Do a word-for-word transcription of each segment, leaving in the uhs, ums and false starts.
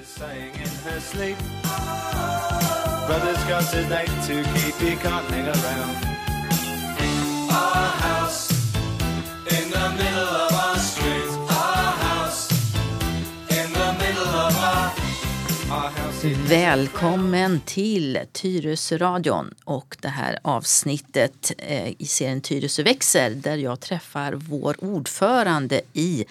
saying in her sleep, brother's got his date to keep, he can't hang around. Our house in the middle of our street, our house in the middle of our, our house. Välkommen till Tyresöradion och det här avsnittet eh, i serien Tyresö växer, där jag träffar vår ordförande i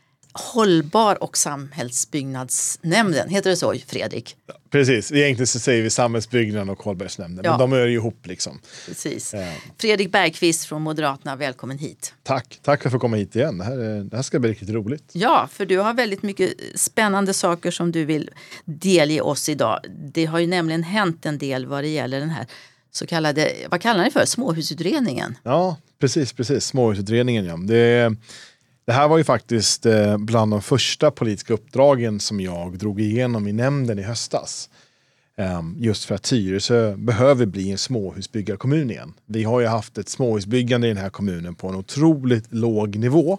Hållbar- och samhällsbyggnadsnämnden. Heter det så, Fredrik? Ja, precis, egentligen så säger vi samhällsbyggnaden och hållbarhetsnämnden, ja. Men de är ju ihop liksom. Precis. Ja. Fredrik Bergqvist från Moderaterna, välkommen hit. Tack, tack för att få komma hit igen. Det här, det här ska bli riktigt roligt. Ja, för du har väldigt mycket spännande saker som du vill delge oss idag. Det har ju nämligen hänt en del vad det gäller den här så kallade, vad kallar ni för, småhusutredningen? Ja, precis, precis. Småhusutredningen, ja. Det, det här var ju faktiskt bland de första politiska uppdragen som jag drog igenom i nämnden i höstas. Just för att Tyresö behöver bli en småhusbyggarkommun igen. Vi har ju haft ett småhusbyggande i den här kommunen på en otroligt låg nivå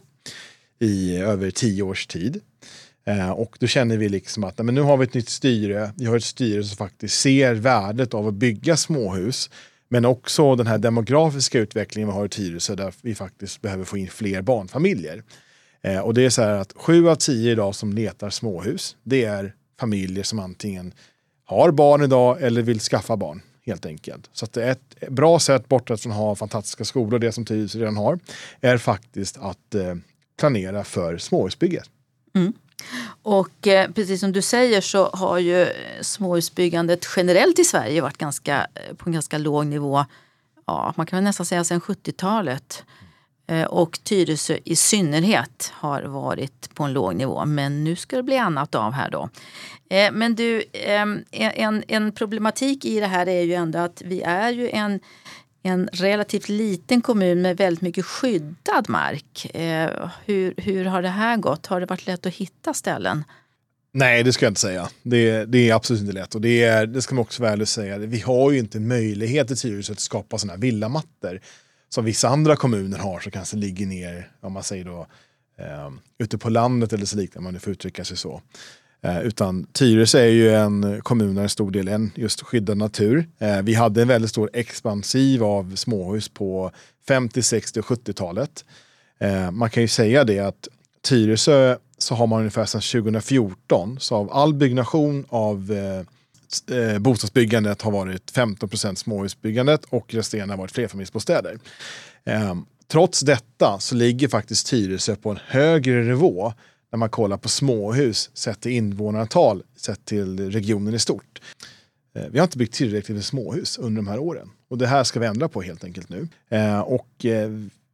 i över tio års tid. Och då känner vi liksom att men nu har vi ett nytt styre. Vi har ett styre som faktiskt ser värdet av att bygga småhus. Men också den här demografiska utvecklingen vi har i Tyresö där vi faktiskt behöver få in fler barnfamiljer. Och det är så här att sju av tio idag som letar småhus, det är familjer som antingen har barn idag eller vill skaffa barn, helt enkelt. Så att det är ett bra sätt, bortsett från att ha fantastiska skolor, det som Tyresö redan har, är faktiskt att eh, planera för småhusbygget. Mm. Och eh, precis som du säger så har ju småhusbyggandet generellt i Sverige varit ganska, på en ganska låg nivå. Ja, man kan väl nästan säga sedan sjuttiotalet. Eh, och Tyresö i synnerhet har varit på en låg nivå. Men nu ska det bli annat av här då. Eh, men du, eh, en, en problematik i det här är ju ändå att vi är ju en En relativt liten kommun med väldigt mycket skyddad mark. Eh, hur, hur har det här gått? Har det varit lätt att hitta ställen? Nej, det ska jag inte säga. Det, det är absolut inte lätt. Och det, är, det ska man också väl säga. Vi har ju inte möjlighet i Tyresö att skapa sådana här villamattor som vissa andra kommuner har som kanske ligger ner, om man säger då, eh, ute på landet eller så liknande, om man nu får uttrycka sig så. Eh, utan Tyresö är ju en kommun där en stor del är just skyddad natur. Eh, vi hade en väldigt stor expansiv av småhus på femtio-, sextio- och sjuttiotalet. Eh, man kan ju säga det att Tyresö så har man ungefär sedan tjugohundrafjorton så av all byggnation av eh, eh, bostadsbyggandet har varit femton procent småhusbyggandet och resten har varit flerfamiljsbostäder. Eh, trots detta så ligger faktiskt Tyresö på en högre nivå när man kollar på småhus sett till invånarantal, sett till regionen i stort. Eh, vi har inte byggt tillräckligt med småhus under de här åren. Och det här ska vi ändra på helt enkelt nu. Eh, och eh,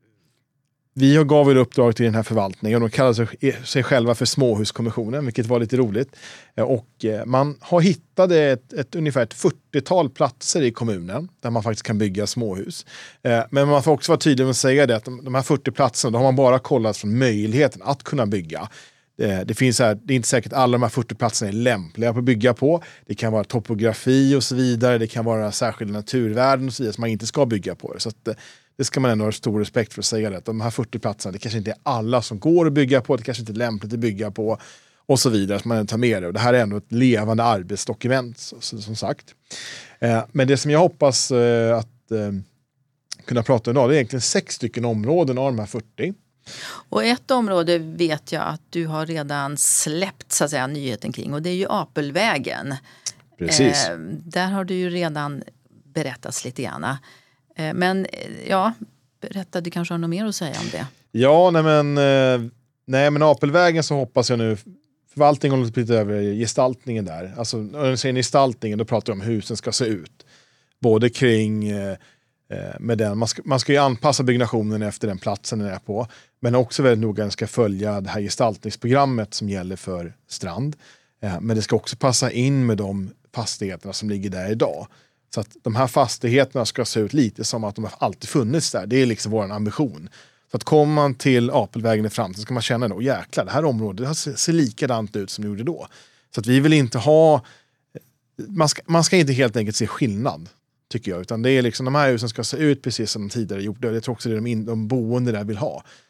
vi har gav ett uppdrag till den här förvaltningen och de kallar sig, sig själva för småhuskommissionen, vilket var lite roligt. Eh, och eh, man har hittat ett, ett ungefär ett fyrtiotal platser i kommunen där man faktiskt kan bygga småhus. Eh, men man får också vara tydlig med att säga det att de, de här fyrtio platserna, då har man bara kollat från möjligheten att kunna bygga. Det, finns här, det är inte säkert att alla de här fyrtio platserna är lämpliga att bygga på. Det kan vara topografi och så vidare. Det kan vara särskilda naturvärden och så vidare som man inte ska bygga på. Så att, det ska man ändå ha stor respekt för att säga det. Att de här fyrtio platserna, det kanske inte är alla som går att bygga på. Det kanske inte är lämpligt att bygga på och så vidare. Så man tar med det. Och det här är ändå ett levande arbetsdokument som sagt. Men det som jag hoppas att kunna prata om idag, det är egentligen sex stycken områden av de här fyrtio. Och ett område vet jag att du har redan släppt så att säga, nyheten kring och det är ju Apelvägen. Precis. Eh, där har du ju redan berättats lite grann. Eh, men ja, berätta, du kanske har något mer att säga om det. Ja, nej men, eh, nej, men Apelvägen så hoppas jag nu förvaltningen håller lite över gestaltningen där. Alltså när jag säger gestaltningen då pratar jag om hur husen ska se ut. Både kring eh, med den. Man ska, man ska ju anpassa byggnationen efter den platsen den är på. Men också väldigt noga ska följa det här gestaltningsprogrammet som gäller för strand. Eh, men det ska också passa in med de fastigheterna som ligger där idag. Så att de här fastigheterna ska se ut lite som att de har alltid funnits där. Det är liksom vår ambition. Så att kommer man till Apelvägen i framtiden så ska man känna då, jäklar, det här området det ser, ser likadant ut som det gjorde då. Så att vi vill inte ha, man ska, man ska inte helt enkelt se skillnad. Tycker jag, utan det är liksom de här husen ska se ut precis som de tidigare gjorde. Jag tror också det är de, in, de boende där vill ha.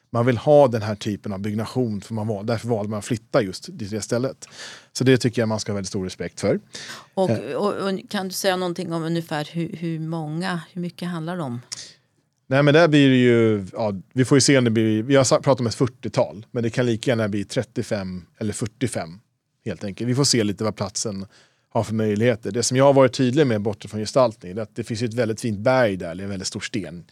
Man vill ha den här typen av byggnation, för man var, därför valde man att flytta just till det stället. Så det tycker jag man ska ha väldigt stor respekt för. Och, och, och kan du säga någonting om ungefär hur, hur många, hur mycket handlar det om? Nej, men där blir det ju, ja, vi får ju se om det blir, vi har pratat om ett fyrtiotal, men det kan lika gärna bli trettiofem eller fyrtiofem helt enkelt. Vi får se lite vad platsen har för möjligheter. Det som jag har varit tydlig med bortifrån gestaltning är att det finns ett väldigt fint berg där, eller en väldigt stor sten.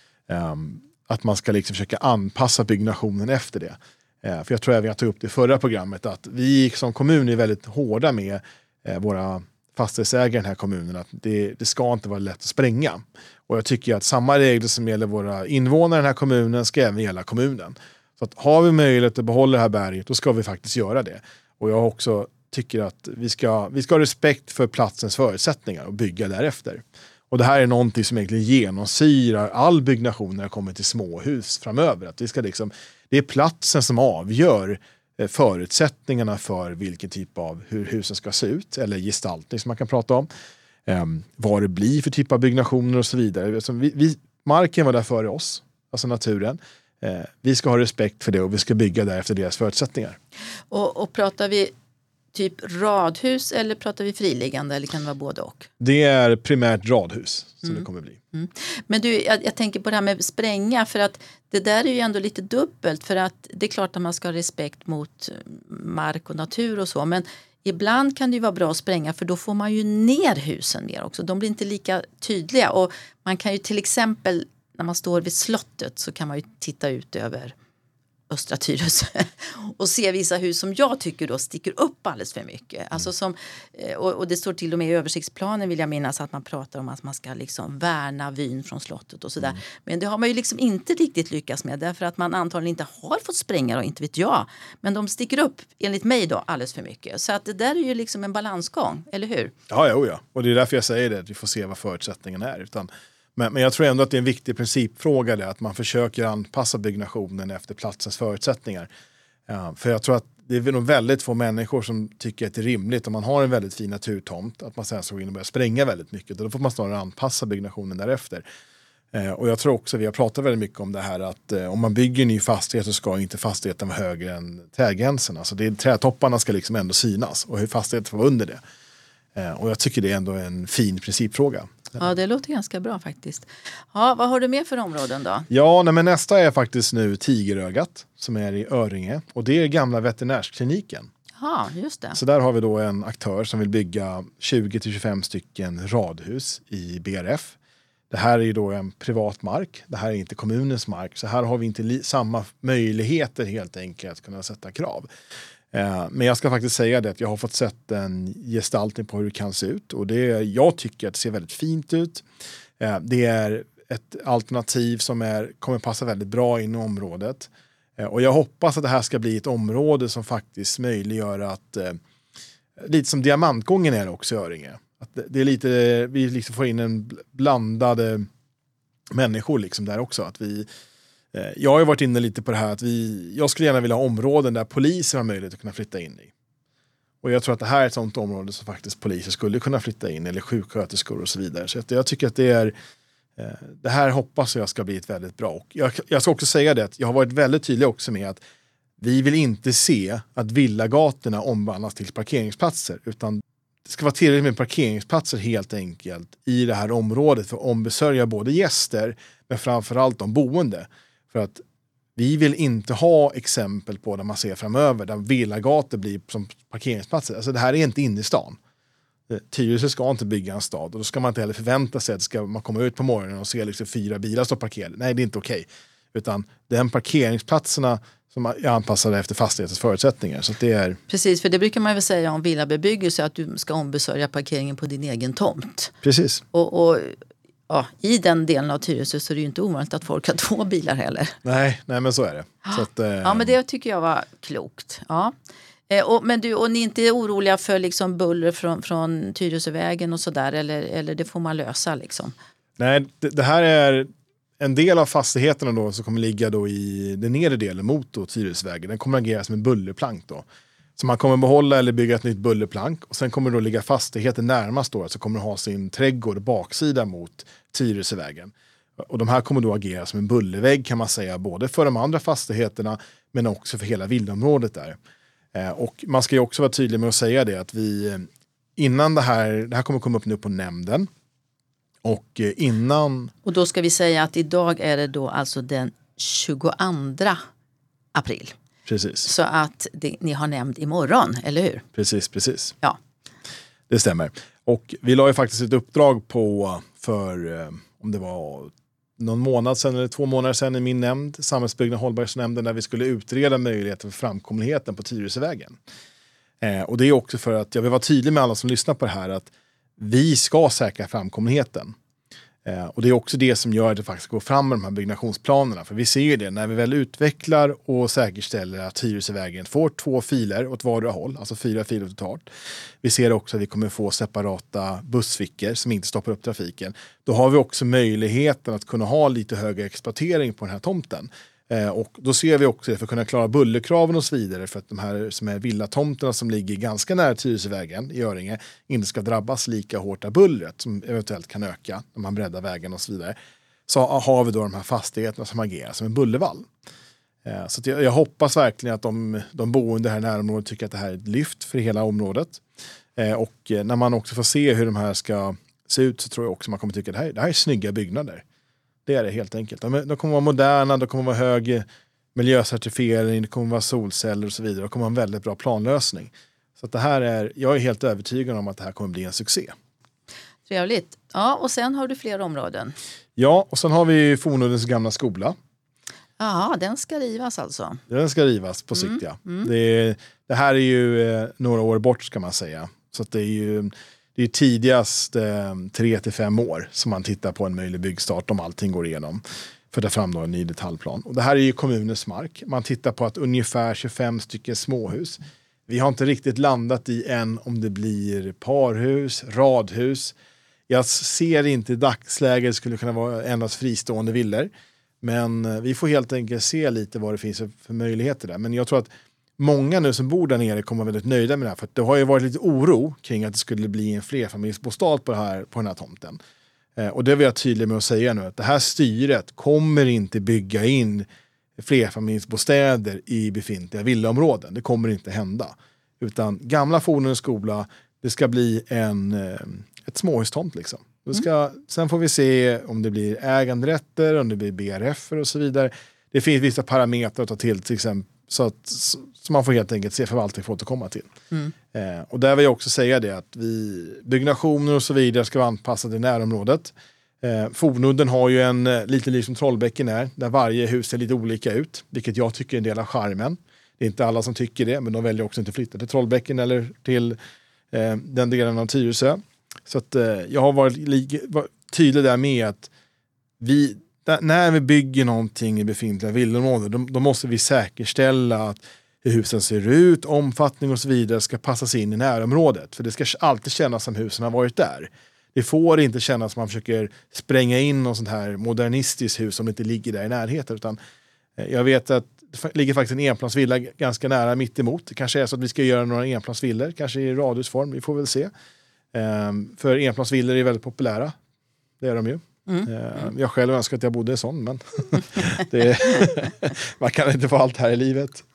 Um, att man ska liksom försöka anpassa byggnationen efter det. Uh, för jag tror att vi har tagit upp det i förra programmet, att vi som kommun är väldigt hårda med uh, våra fastighetsägare i den här kommunen, att det, det ska inte vara lätt att spränga. Och jag tycker att samma regler som gäller våra invånare i den här kommunen ska även gälla kommunen. Så att har vi möjlighet att behålla det här berget, då ska vi faktiskt göra det. Och jag också tycker att vi ska, vi ska ha respekt för platsens förutsättningar och bygga därefter. Och det här är någonting som egentligen genomsyrar all byggnation när det kommer till småhus framöver. Att vi ska liksom, det är platsen som avgör förutsättningarna för vilken typ av hur husen ska se ut, eller gestaltning som man kan prata om. Um, vad det blir för typ av byggnationer och så vidare. Alltså vi, vi, marken var där före oss, alltså naturen. Uh, vi ska ha respekt för det och vi ska bygga där efter deras förutsättningar. Och, och pratar vi typ radhus eller pratar vi friliggande, eller kan det vara både och? Det är primärt radhus som mm. det kommer bli. Mm. Men du, jag, jag tänker på det här med spränga, för att det där är ju ändå lite dubbelt, för att det är klart att man ska ha respekt mot mark och natur och så, men ibland kan det ju vara bra att spränga, för då får man ju ner husen mer också. De blir inte lika tydliga, och man kan ju till exempel när man står vid slottet så kan man ju titta ut över Östra Tyresö och se vissa hus som jag tycker då sticker upp alldeles för mycket. Mm. Alltså som, och, och det står till och med i översiktsplanen, vill jag minnas, att man pratar om att man ska liksom värna vyn från slottet och sådär. Mm. Men det har man ju liksom inte riktigt lyckats med, därför att man antagligen inte har fått spränga och inte vet jag. Men de sticker upp, enligt mig då, alldeles för mycket. Så att det där är ju liksom en balansgång, eller hur? Ja, ja, ja. Och det är därför jag säger det, att vi får se vad förutsättningen är. Utan Men, men jag tror ändå att det är en viktig principfråga det, att man försöker anpassa byggnationen efter platsens förutsättningar. Ja, för jag tror att det är nog väldigt få människor som tycker att det är rimligt, om man har en väldigt fin naturtomt, att man sen så går in och börjar spränga väldigt mycket. Då får man snarare anpassa byggnationen därefter. Eh, och jag tror också, vi har pratat väldigt mycket om det här, att eh, om man bygger en ny fastighet så ska inte fastigheten vara högre än trädgränsen. Alltså det är, trädtopparna ska liksom ändå synas, och hur fastigheten får vara under det. Eh, och jag tycker det är ändå en fin principfråga. Ja, det låter ganska bra faktiskt. Ja, vad har du med för områden då? Ja, nej, men nästa är faktiskt nu Tigerögat som är i Öringe. Och det är gamla veterinärskliniken. Ja, just det. Så där har vi då en aktör som vill bygga tjugo till tjugofem stycken radhus i B R F. Det här är ju då en privat mark. Det här är inte kommunens mark. Så här har vi inte li- samma möjligheter helt enkelt att kunna sätta krav. Men jag ska faktiskt säga det, att jag har fått sett en gestaltning på hur det kan se ut, och det, jag tycker att det ser väldigt fint ut. Det är ett alternativ som är, kommer passa väldigt bra in i området, och jag hoppas att det här ska bli ett område som faktiskt möjliggör att, lite som Diamantgången är också i Öringe, att det är lite, vi liksom får in en blandade människor liksom där också, att vi Jag har ju varit inne lite på det här att vi, jag skulle gärna vilja ha områden där poliser har möjlighet att kunna flytta in i. Och jag tror att det här är ett sånt område som faktiskt poliser skulle kunna flytta in, eller sjuksköterskor och så vidare. Så jag tycker att det är, det här hoppas jag ska bli ett väldigt bra. Och jag, jag ska också säga det, att jag har varit väldigt tydlig också med att vi vill inte se att villagatorna omvandlas till parkeringsplatser, utan det ska vara tillräckligt med parkeringsplatser helt enkelt i det här området för att ombesörja både gäster, men framförallt de boende. För att vi vill inte ha exempel på där man ser framöver där villagator blir som parkeringsplatser. Alltså det här är inte inne i stan. Tyresö ska inte bygga en stad, och då ska man inte heller förvänta sig att ska man komma ut på morgonen och se liksom fyra bilar stå parkerade. Nej, det är inte okej. Utan den parkeringsplatserna som är anpassade efter fastighetens förutsättningar. Så det är... Precis, för det brukar man väl säga om villabebyggelse, att du ska ombesörja parkeringen på din egen tomt. Precis. Och, och ja, i den delen av Tyresö så är det ju inte ovanligt att folk har två bilar heller. Nej, nej men så är det. Så att, eh... Ja, men det tycker jag var klokt. Ja. Eh, och, men du, och ni är inte oroliga för liksom buller från, från Tyresövägen och sådär, eller, eller det får man lösa liksom? Nej, det, det här är en del av fastigheterna då som kommer ligga då i den nedre delen mot då Tyresövägen. Den kommer agera som en bullerplank då. Så man kommer behålla eller bygga ett nytt bullerplank, och sen kommer då ligga fastigheten närmast då, så kommer ha sin trädgård baksida mot Tyresövägen. Och de här kommer då agera som en bullervägg kan man säga, både för de andra fastigheterna men också för hela villaområdet där. Eh, och man ska ju också vara tydlig med att säga det att vi innan det här, det här kommer komma upp nu på nämnden och eh, innan... Och då ska vi säga att idag är det då alltså den tjugoandra april. Precis. Så att det, ni har nämnt imorgon, eller hur? Precis, precis. Ja. Det stämmer. Och vi la ju faktiskt ett uppdrag på för, eh, om det var någon månad sedan eller två månader sedan i min nämnd, Samhällsbyggnad och hållbarhetsnämnden, där vi skulle utreda möjligheter för framkomligheten på Tyresövägen. Eh, och det är också för att jag vill vara tydlig med alla som lyssnar på det här att vi ska säkra framkomligheten. Eh, och det är också det som gör att det faktiskt går fram med de här byggnationsplanerna. För vi ser ju det, när vi väl utvecklar och säkerställer att Tyresövägen får två filer åt vardera håll, alltså fyra filer totalt. Vi ser också att vi kommer få separata bussfickor som inte stoppar upp trafiken. Då har vi också möjligheten att kunna ha lite högre exploatering på den här tomten. Eh, och då ser vi också det för att kunna klara bullerkraven och så vidare, för att de här som är villatomterna som ligger ganska nära Tyresövägen i Öringe inte ska drabbas lika hårt av bullret som eventuellt kan öka när man breddar vägen och så vidare. Så har vi då de här fastigheterna som agerar som en bullervall. Eh, så att jag, jag hoppas verkligen att de, de boende här i närområdet tycker att det här är ett lyft för hela området. Eh, och eh, när man också får se hur de här ska se ut så tror jag också man kommer tycka att det här, det här är snygga byggnader. Det är det helt enkelt. De, de kommer vara moderna, de kommer vara hög miljöcertifiering, det kommer vara solceller och så vidare. Det kommer vara en väldigt bra planlösning. Så att det här är, jag är helt övertygad om att det här kommer bli en succé. Trevligt. Ja, och sen har du fler områden. Ja, och sen har vi Fornuddens gamla skola. Ja, den ska rivas alltså. Den ska rivas på sikt, mm, ja. Mm. Det, det här är ju eh, några år bort ska man säga. Så att det är ju... Det är tidigast eh, tre till fem år som man tittar på en möjlig byggstart om allting går igenom för att ta fram då en ny detaljplan. Och det här är ju kommunens mark. Man tittar på att ungefär tjugofem stycken småhus. Vi har inte riktigt landat i än om det blir parhus, radhus. Jag ser inte i dagsläget det skulle kunna vara endast fristående villor. Men vi får helt enkelt se lite vad det finns för möjligheter där. Men jag tror att många nu som bor där nere kommer väldigt nöjda med det här. För det har ju varit lite oro kring att det skulle bli en flerfamiljsbostad på, det här, på den här tomten. Eh, och det vill jag tydligt med att säga nu. Att det här styret kommer inte bygga in flerfamiljsbostäder i befintliga villaområden. Det kommer inte hända. Utan gamla Fornuddens skola, det ska bli en, ett småhustomt liksom. Det ska, mm. Sen får vi se om det blir äganderätter, om det blir B R F och så vidare. Det finns vissa parametrar att ta till till exempel. Så att så man får helt enkelt se förvaltning för att återkomma till. Mm. Eh, och där vill jag också säga det att vi, byggnationer och så vidare ska vara anpassade i närområdet. Eh, Fornudden har ju en eh, lite liv som Trollbäcken är, där varje hus ser lite olika ut, vilket jag tycker är en del av charmen. Det är inte alla som tycker det, men de väljer också inte att flytta till Trollbäcken eller till eh, den delen av Tyresö. Så att eh, jag har varit li- var tydlig där med att vi Där, när vi bygger någonting i befintliga villaområden då, då måste vi säkerställa att hur husen ser ut, omfattning och så vidare ska passas in i närområdet. För det ska alltid kännas som husen har varit där. Det får inte kännas som man försöker spränga in något sånt här modernistiskt hus som inte ligger där i närheten. Utan eh, jag vet att det ligger faktiskt en enplansvilla ganska nära mitt emot. Det kanske är så att vi ska göra några enplansvillor, kanske i radhusform, vi får väl se. Eh, för enplansvillor är väldigt populära. Det är de ju. Mm. Mm. Jag själv önskar att jag bodde i sån, men det, man kan inte få allt här i livet.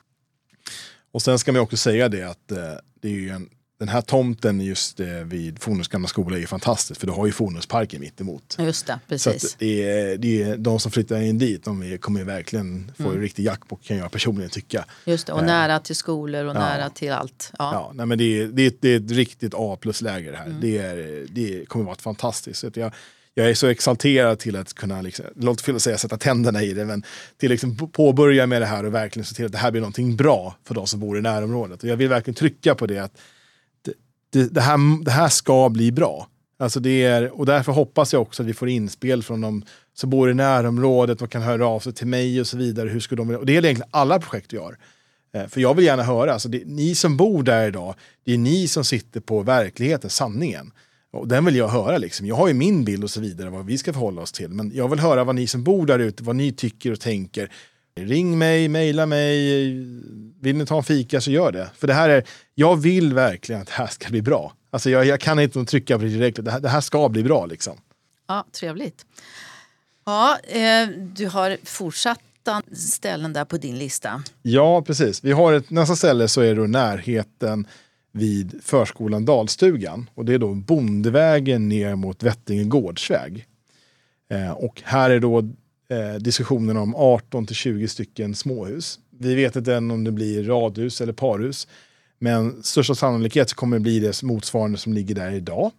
Och sen ska man också säga det att det är ju en, den här tomten just vid Fornuddens gamla skola är ju fantastisk, för du har ju Fornuddsparken mitt emot. Just det, precis. Så att det är, det är de som flyttar in dit, de kommer ju verkligen få mm. en riktig jackpot, kan jag personligen tycka. Just det, och äh, nära till skolor och ja. nära till allt. Ja, ja nej, men det är, det, är, det är ett riktigt A plus-läger här. Mm. Det, är, det kommer vara fantastiskt. Så att jag Jag är så exalterad till att kunna, liksom, låt fel att säga sätta tänderna i det, men till liksom påbörja med det här och verkligen se till att det här blir någonting bra för de som bor i närområdet. Och jag vill verkligen trycka på det att det, det, det, här, det här ska bli bra. Alltså det är, och därför hoppas jag också att vi får inspel från de som bor i närområdet och kan höra av sig till mig och så vidare. Hur ska de, och det är egentligen alla projekt vi har. För jag vill gärna höra, alltså det, ni som bor där idag, det är ni som sitter på verkligheten, sanningen. Och den vill jag höra liksom. Jag har ju min bild och så vidare vad vi ska förhålla oss till. Men jag vill höra vad ni som bor där ute, vad ni tycker och tänker. Ring mig, mejla mig. Vill ni ta en fika så gör det. För det här är, jag vill verkligen att det här ska bli bra. Alltså jag, jag kan inte trycka på det direkt. Det här, det här ska bli bra liksom. Ja, trevligt. Ja, eh, du har fortsatta ställen där på din lista. Ja, precis. Vi har ett, nästa ställe så är det då närheten vid förskolan Dalstugan. Och det är då Bondevägen ner mot Vättinge gårdsväg. Eh, och här är då eh, diskussionen om arton till tjugo stycken småhus. Vi vet inte än om det blir radhus eller parhus. Men största sannolikhet så kommer det bli det motsvarande som ligger där idag.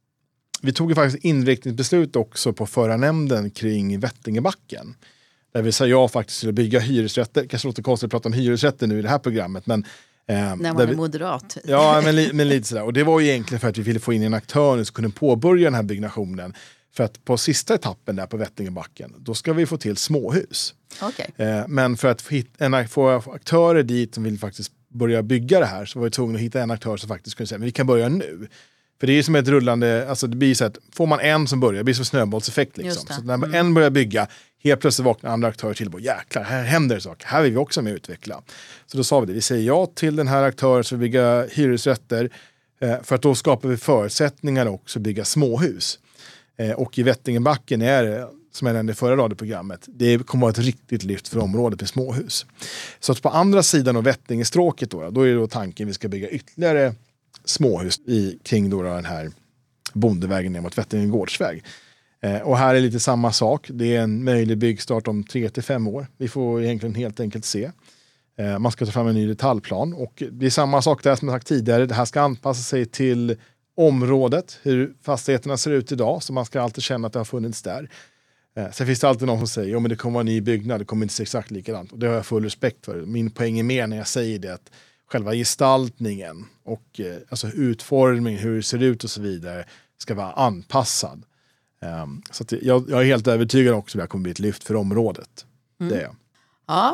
Vi tog ju faktiskt inriktningsbeslut också på förra nämnden kring Vättingebacken. Där vi sa ja faktiskt till att bygga hyresrätter. Kanske låter konstigt att prata om hyresrätter nu i det här programmet. Men, eh, När man är vi, moderat. Ja, men, li, men lite sådär. Och det var ju egentligen för att vi ville få in en aktör som kunde påbörja den här byggnationen. För att på sista etappen där på Vättingebacken, då ska vi få till småhus. Okay. Eh, men för att få, hit, en, få aktörer dit som vill faktiskt börja bygga det här så var vi tvungna att hitta en aktör som faktiskt kunde säga men vi kan börja nu. För det är som ett rullande, alltså det blir så att får man en som börjar, det blir som snöbollseffekt liksom. Så när mm. en börjar bygga, helt plötsligt vaknar andra aktörer till och jäklar, här händer det saker, här vill vi också med utveckla. Så då sa vi det, vi säger ja till den här aktören som vill bygga hyresrätter eh, för att då skapar vi förutsättningar också att bygga småhus. Eh, och i Vättingebacken är det, som jag nämnde i förra radioprogrammet, det kommer att vara ett riktigt lyft för området med småhus. Så att på andra sidan av Vättingestråket då, då är det då tanken vi ska bygga ytterligare småhus i, kring då den här Bondevägen ner mot Vättinge gårdsväg. Eh, och här är lite samma sak. Det är en möjlig byggstart om tre till fem år. Vi får egentligen helt enkelt se. Eh, man ska ta fram en ny detaljplan. Och det är samma sak där som jag sagt tidigare. Det här ska anpassa sig till området. Hur fastigheterna ser ut idag. Så man ska alltid känna att det har funnits där. Eh, sen finns det alltid någon som säger att ja, det kommer vara en ny byggnad. Det kommer inte se exakt likadant. Och det har jag full respekt för. Min poäng är mer när jag säger det att själva gestaltningen och eh, alltså utformningen, hur det ser ut och så vidare ska vara anpassad. Um, så att jag, jag är helt övertygad också att det kommer bli ett lyft för området. Mm. Det är jag. Ja,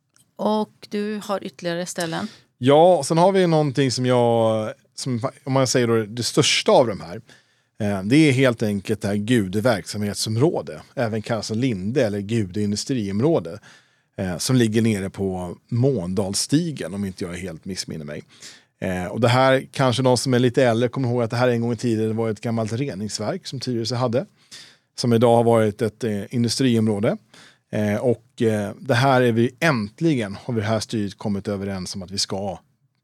och du har ytterligare ställen? Ja, och sen har vi någonting som jag, som, om man säger då det största av de här, eh, det är helt enkelt det här Gude verksamhetsområde, även kallas som Linde eller Gude industriområde. Eh, som ligger nere på Måndalsstigen om inte jag är helt missminner mig. Eh, och det här, kanske någon som är lite äldre kommer ihåg att det här en gång i tiden var ett gammalt reningsverk som Tyresö hade. Som idag har varit ett eh, industriområde. Eh, och eh, det här är vi äntligen, har vi det här styret kommit överens om att vi ska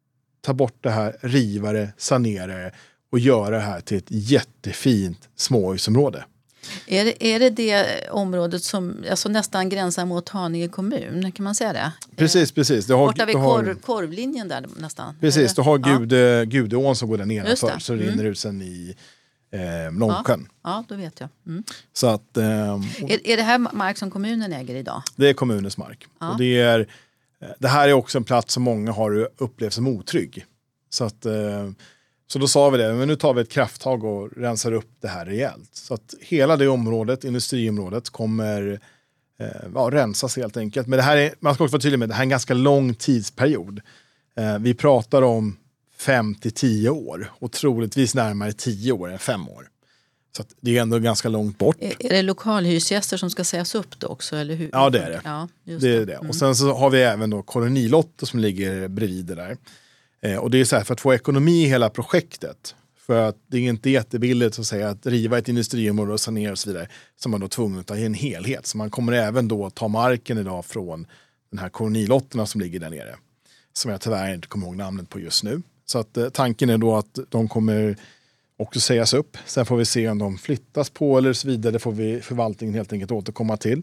ta bort det här, riva det, sanera det och göra det här till ett jättefint småhusområde. Är det, är det det området som alltså nästan gränsar mot Haninge kommun, kan man säga det? Precis, precis. Det har, borta vid det har, korv, korvlinjen där nästan. Precis, du har Gude, ja. Gudeån som går där nedanför så mm. rinner ut sen i eh, Långsjön. Ja. ja, då vet jag. Mm. Så att, eh, är, är det här mark som kommunen äger idag? Det är kommunens mark. Ja. Och det, är, det här är också en plats som många har upplevt som otrygg. Så att... Eh, Så då sa vi det, men nu tar vi ett krafttag och rensar upp det här rejält. Så att hela det området, industriområdet, kommer eh, ja, rensas helt enkelt. Men det här är, man ska också vara tydlig med, det här är en ganska lång tidsperiod. Eh, vi pratar om fem till tio år och troligtvis närmare tio år än fem år. Så att det är ändå ganska långt bort. Är, är det lokalhyresgäster som ska sägas upp då också? Eller hur? Ja, det är det. Ja, just det, det. är det. Mm. Och sen så har vi även då kolonilotter som ligger bredvid det där. Eh, och det är så här, för att få ekonomi i hela projektet, för att det är inte jättebilligt så att säga att riva ett industriområde och sanera och så vidare, så man då tvungen att ta i en helhet. Så man kommer även då ta marken idag från den här kolonilotterna som ligger där nere. Som jag tyvärr inte kommer ihåg namnet på just nu. Så att eh, tanken är då att de kommer också sägas upp. Sen får vi se om de flyttas på eller så vidare. Det får vi förvaltningen helt enkelt återkomma till.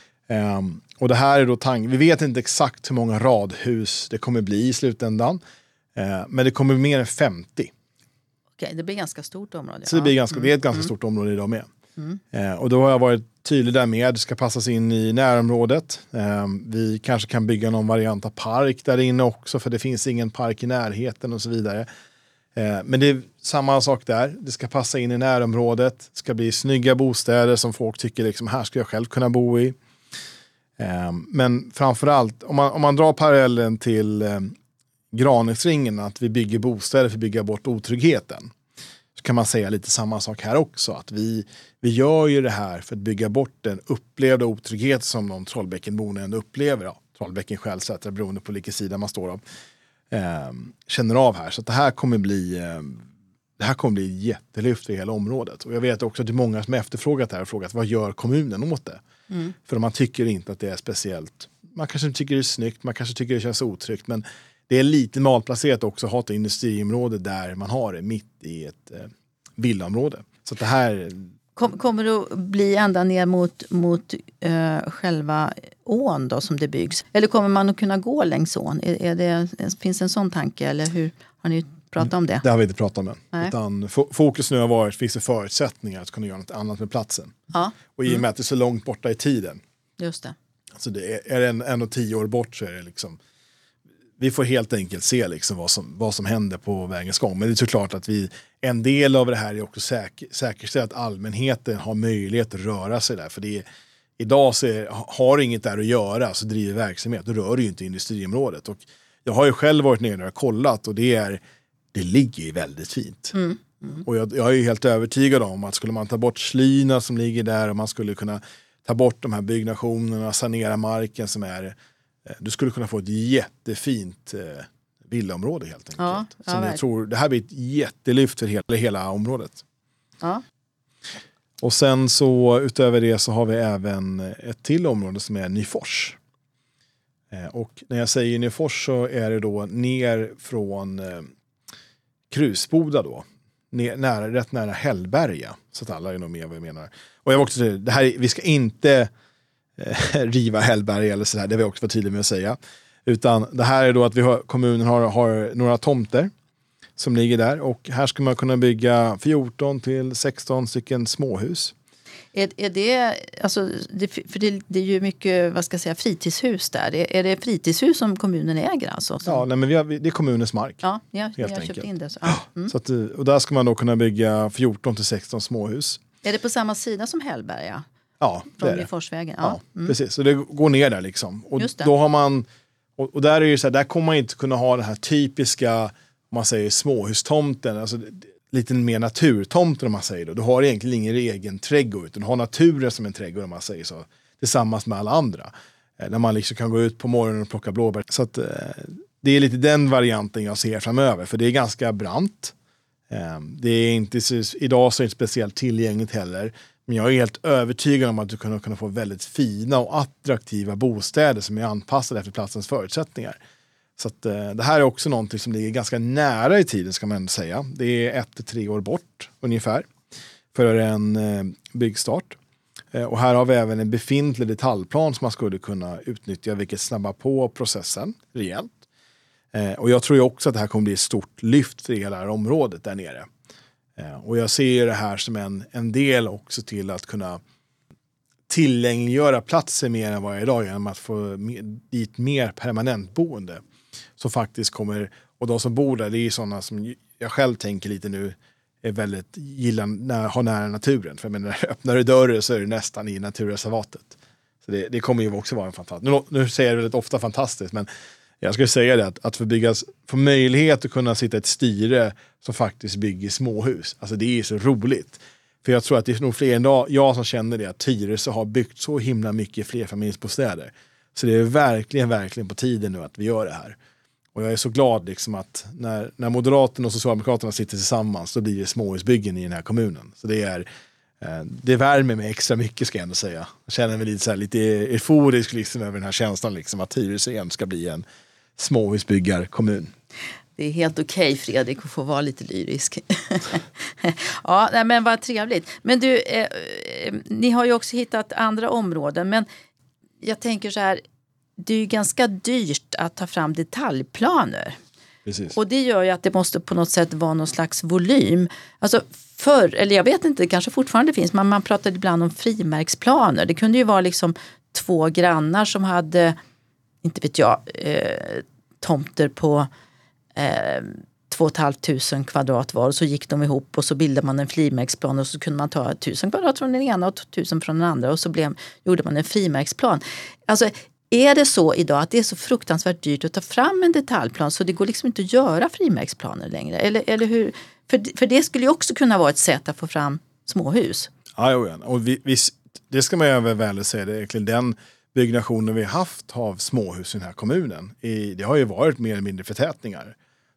Um, och det här är då tanken. Vi vet inte exakt hur många radhus det kommer bli i slutändan. Uh, men det kommer mer än femtio. Okej, det blir ganska stort område. Så det, blir ganska, mm. det är ett ganska mm. stort område idag med. Mm. Uh, och då har jag varit tydlig där med. Det ska passas in i närområdet. Uh, vi kanske kan bygga någon variant av park där inne också. För det finns ingen park i närheten och så vidare. Men det är samma sak där. Det ska passa in i närområdet. Det ska bli snygga bostäder som folk tycker liksom, här ska jag själv kunna bo i. Men framförallt, om man, om man drar parallellen till Granängsringen, att vi bygger bostäder för att bygga bort otryggheten, så kan man säga lite samma sak här också. Att vi, vi gör ju det här för att bygga bort den upplevda otrygghet som de Trollbäckenborna ändå upplever. Ja, Trollbäcken, Skälsätra, beroende på vilken sida man står av. Eh, känner av här. Så att det här kommer bli eh, det här kommer bli jättelyft för hela området. Och jag vet också att det är många som har efterfrågat det här och frågat vad gör kommunen åt det? Mm. För man tycker inte att det är speciellt. Man kanske inte tycker det är snyggt, man kanske tycker det känns otryggt, men det är lite malplacerat också att ha ett industriområde där man har det mitt i ett eh, villaområde. Så att det här... Kom, kommer det att bli ända ner mot, mot eh, själva ån då som det byggs? Eller kommer man att kunna gå längs ån? Är, är det, finns en sån tanke eller hur har ni pratat om det? Det har vi inte pratat om än. Nej. Utan fokus nu har varit, finns det förutsättningar att kunna göra något annat med platsen? Ja. Och i och med mm. att det är så långt borta i tiden. Just det. Alltså det är, är det en, en och tio år bort så är det liksom... Vi får helt enkelt se liksom vad, som, vad som händer på vägens gång. Men det är såklart att vi, en del av det här är också säker, säkerställa att allmänheten har möjlighet att röra sig där. För det är, idag så är, har inget där att göra så driver verksamhet. Då rör det ju inte industriområdet. Och jag har ju själv varit nere och kollat och det, är, det ligger ju väldigt fint. Mm. Mm. Och jag, jag är ju helt övertygad om att skulle man ta bort slyna som ligger där och man skulle kunna ta bort de här byggnationerna, sanera marken som är... Du skulle kunna få ett jättefint eh, villaområde helt enkelt. Ja, ja, som jag tror, det här blir ett jättelyft för hela, hela området. Ja. Och sen så utöver det så har vi även ett till område som är Nyfors. Eh, och när jag säger Nyfors så är det då ner från eh, Krusboda då. Ner, nära, rätt nära Hällberga. Så att alla är nog med vad jag menar. Och jag vill också säga, det här, vi ska inte... riva Hällberg eller sådär, det vill jag också vara tydlig med att säga. Utan det här är då att vi har, kommunen har, har några tomter som ligger där och här ska man kunna bygga fjorton till sexton stycken småhus. Är, är det, alltså, det, för det, det är ju mycket, vad ska jag säga, fritidshus där. Är, är det fritidshus som kommunen äger alltså? Som... Ja, nej, men vi har, det är kommunens mark. Ja, jag, jag har köpt in det. Så. Ja. Mm. Så att, och där ska man då kunna bygga fjorton till sexton småhus. Är det på samma sida som Hällberga? Ja, det är det. Forsvägen. Ja, ja mm. precis. Så det går ner där liksom. Och då har man, och, och där är ju så här, där kommer man inte kunna ha den här typiska, om man säger småhustomten, alltså lite mer naturtomten om man säger då. Du har egentligen ingen egen trädgård, utan du har naturen som en trädgård om man säger så. Tillsammans med alla andra. Eh, där man liksom kan gå ut på morgonen och plocka blåbär. Så att eh, det är lite den varianten jag ser framöver, för det är ganska brant. Eh, det är inte, idag så är det inte speciellt tillgängligt heller. Men jag är helt övertygad om att du kan kunna få väldigt fina och attraktiva bostäder som är anpassade efter platsens förutsättningar. Så att, eh, det här är också någonting som ligger ganska nära i tiden ska man ändå säga. Det är ett till tre år bort ungefär för en eh, byggstart. Eh, och här har vi även en befintlig detaljplan som man skulle kunna utnyttja, vilket snabbar på processen rejält. Eh, och jag tror ju också att det här kommer bli ett stort lyft för hela det här området där nere. Och jag ser det här som en, en del också till att kunna tillgängliggöra platser mer än vad jag är idag genom att få dit mer permanent boende. Så faktiskt kommer, och de som bor där, det är sådana som jag själv tänker lite nu är väldigt gillar, när, har nära naturen. För jag menar, öppnar du dörren så är det nästan i naturreservatet. Så det, det kommer ju också vara en fantastisk, nu, nu säger jag väldigt ofta fantastiskt, men jag skulle säga det att, att få, byggas, få möjlighet att kunna sitta i ett styre som faktiskt bygger småhus. Alltså det är så roligt. För jag tror att det är nog fler än jag som känner det att Tyresö har byggt så himla mycket flerfamiljsbostäder. Så det är verkligen, verkligen på tiden nu att vi gör det här. Och jag är så glad liksom att när, när Moderaterna och Socialdemokraterna sitter tillsammans så blir det småhusbyggen i den här kommunen. Så det är... Det värmer mig extra mycket ska jag ändå säga. Jag känner mig lite, så här, lite euforisk liksom över den här känslan liksom, att Tyresö igen ska bli en småhusbyggarkommun. Det är helt okej okay, Fredrik att få vara lite lyrisk. Ja, nej, men vad trevligt. Men du, eh, ni har ju också hittat andra områden. Men jag tänker så här, det är ju ganska dyrt att ta fram detaljplaner. Precis. Och det gör ju att det måste på något sätt vara någon slags volym. Alltså förr, eller jag vet inte, det kanske fortfarande finns, men man pratade ibland om frimärksplaner. Det kunde ju vara liksom två grannar som hade, inte vet jag, eh, tomter på eh, två och ett halvt tusen kvadrat var. Och så gick de ihop och så bildade man en frimärksplan och så kunde man ta tusen kvadrat från den ena och tusen från den andra och så blev, gjorde man en frimärksplan. Alltså är det så idag att det är så fruktansvärt dyrt att ta fram en detaljplan så det går liksom inte att göra frimärksplaner längre? Eller, eller hur? För, för det skulle ju också kunna vara ett sätt att få fram småhus. Ja, jo, ja. Och vi, vi, det ska man ju väl säga. Det är egentligen den byggnationen vi haft av småhus i den här kommunen. I, det har ju varit mer eller mindre förtätningar.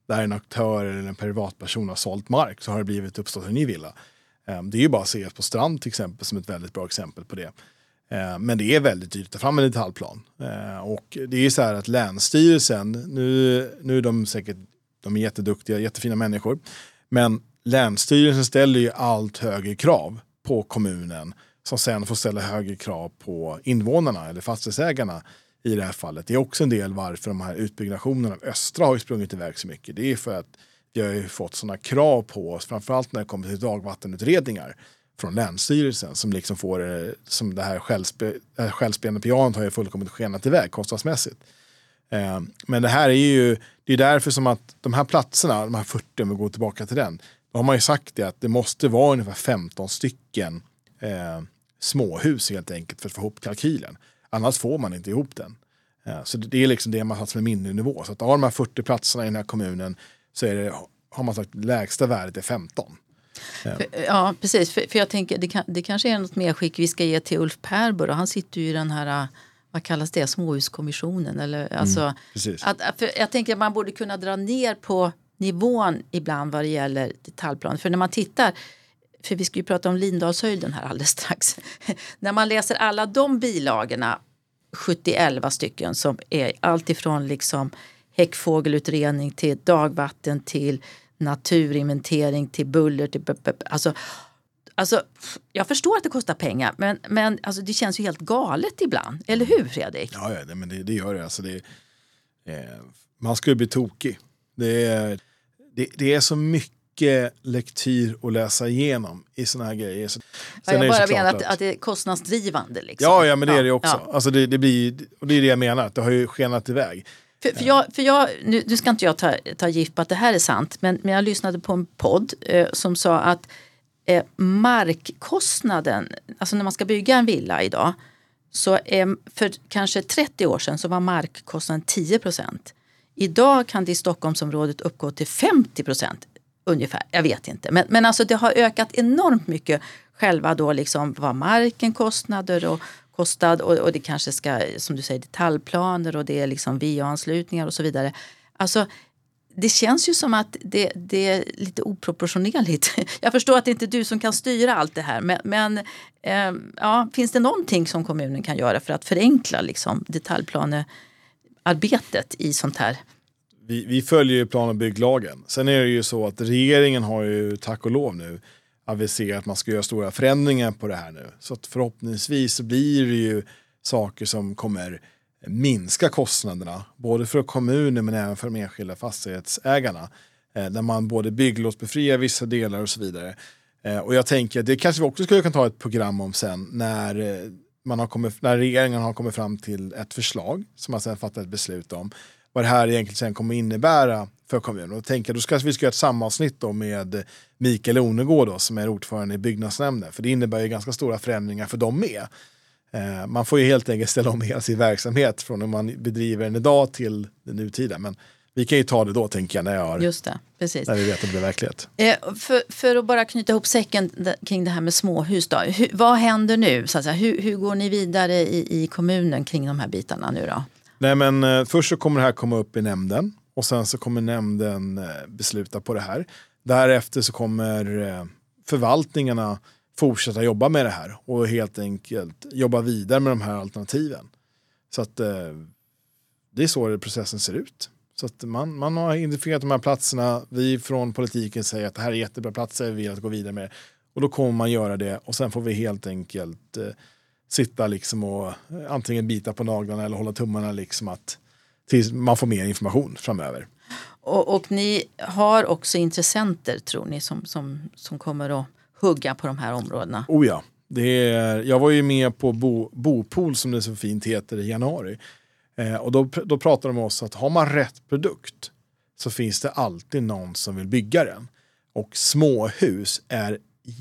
där en aktör eller en privatperson har sålt mark så har det blivit uppstått en ny villa. Det är ju bara att se på Strand till exempel som ett väldigt bra exempel på det. Men det är väldigt dyrt att ta fram en detaljplan. Och det är ju så här att Länsstyrelsen, nu, nu är de säkert de är jätteduktiga, jättefina människor, men Länsstyrelsen ställer ju allt högre krav på kommunen som sen får ställa högre krav på invånarna eller fastighetsägarna i det här fallet. Det är också en del varför de här utbyggnationerna av Östra har ju sprungit iväg så mycket. Det är för att vi har ju fått sådana krav på oss, framförallt när det kommer till dagvattenutredningar från Länsstyrelsen som liksom får, som det här, självspe, det här självspelande pianot har ju fullkomligt skenat iväg kostnadsmässigt. Eh, men det här är ju, det är därför som att de här platserna, de här fyrtio, om vi går tillbaka till den, då har man ju sagt det att det måste vara ungefär femton stycken eh, småhus helt enkelt för att få ihop kalkylen. Annars får man inte ihop den. Eh, så det är liksom det man har satt som en mindre nivå. Så att av de här fyrtio platserna i den här kommunen så är det, har man sagt lägsta värdet är femton. För, ja, precis. För, för jag tänker, det, kan, det kanske är något mer skick vi ska ge till Ulf Perber. Och han sitter ju i den här, vad kallas det, småhuskommissionen. Eller, alltså, mm, precis. Att, för jag tänker att man borde kunna dra ner på nivån ibland vad det gäller detaljplan. För när man tittar, för vi ska ju prata om Lindalshöjden här alldeles strax. När man läser alla de bilagorna, sjuttio elva stycken, som är allt ifrån liksom häckfågelutredning till dagvatten till naturinventering till buller till alltså, alltså jag förstår att det kostar pengar men, men alltså, det känns ju helt galet ibland, eller hur Fredrik? Ja, ja men det, det gör det, alltså det eh, man ska ju bli tokig. Det är, det, det är så mycket lektyr att läsa igenom i såna här grejer. Så, ja, jag bara menar att, att, att det är kostnadsdrivande liksom. Ja, ja men det är det också. Ja. Alltså det, det blir, och det är det jag menar, att det har ju skenat iväg. För, för jag, för jag, nu, nu ska inte jag ta, ta gift på att det här är sant, men, men jag lyssnade på en podd eh, som sa att eh, markkostnaden, alltså när man ska bygga en villa idag, så eh, för kanske trettio år sedan så var markkostnaden tio procent. Idag kan det i Stockholmsområdet uppgå till femtio procent ungefär, jag vet inte. Men, men alltså det har ökat enormt mycket själva då liksom vad marken kostnader och kostad och, och det kanske ska, som du säger, detaljplaner och det är liksom V A-anslutningar och så vidare. Alltså det känns ju som att det, det är lite oproportionerligt. Jag förstår att det inte är du som kan styra allt det här, men, men eh, ja, finns det någonting som kommunen kan göra för att förenkla liksom detaljplanearbetet i sånt här? Vi, vi följer ju plan- och bygglagen. Sen är det ju så att regeringen har ju tack och lov nu aviserat att man ska göra stora förändringar på det här nu. Så att förhoppningsvis så blir det ju saker som kommer minska kostnaderna. Både för kommunen men även för de enskilda fastighetsägarna. Eh, där man både bygglovsbefriar vissa delar och så vidare. Eh, och jag tänker att det kanske vi också skulle kunna ta ett program om sen. När, eh, man har kommit, när regeringen har kommit fram till ett förslag som man sedan fattar ett beslut om. Vad det här egentligen sen kommer innebära för kommunen. Och tänker, då ska vi ska göra ett samavsnitt då med Mikael Onegård då, som är ordförande i byggnadsnämnden. För det innebär ju ganska stora förändringar för dem med. Eh, man får ju helt enkelt ställa om hela sin verksamhet från när man bedriver den idag till den nutida. Men vi kan ju ta det då, tänker jag, när, jag har, Just det, precis. när vi vet att det blir verklighet. Eh, för, för att bara knyta ihop säcken kring det här med småhus då. Hur, vad händer nu? Så att säga? Hur, hur går ni vidare i, i kommunen kring de här bitarna nu då? Nej, men eh, först så kommer det här komma upp i nämnden. Och sen så kommer nämnden eh, besluta på det här. Därefter så kommer eh, förvaltningarna fortsätta jobba med det här. Och helt enkelt jobba vidare med de här alternativen. Så att eh, det är så processen ser ut. Så att man, man har identifierat de här platserna. Vi från politiken säger att det här är jättebra platser. Vi vill att gå vidare med det. Och då kommer man göra det. Och sen får vi helt enkelt eh, sitta liksom och eh, antingen bita på naglarna eller hålla tummarna liksom att tills man får mer information framöver. Och, och ni har också intressenter, tror ni, som, som, som kommer att hugga på de här områdena? Oh ja. Det är, jag var ju med på Bo, Bopol, som det så fint heter, i januari. Eh, och då, då pratade de med oss att har man rätt produkt så finns det alltid någon som vill bygga den. Och småhus är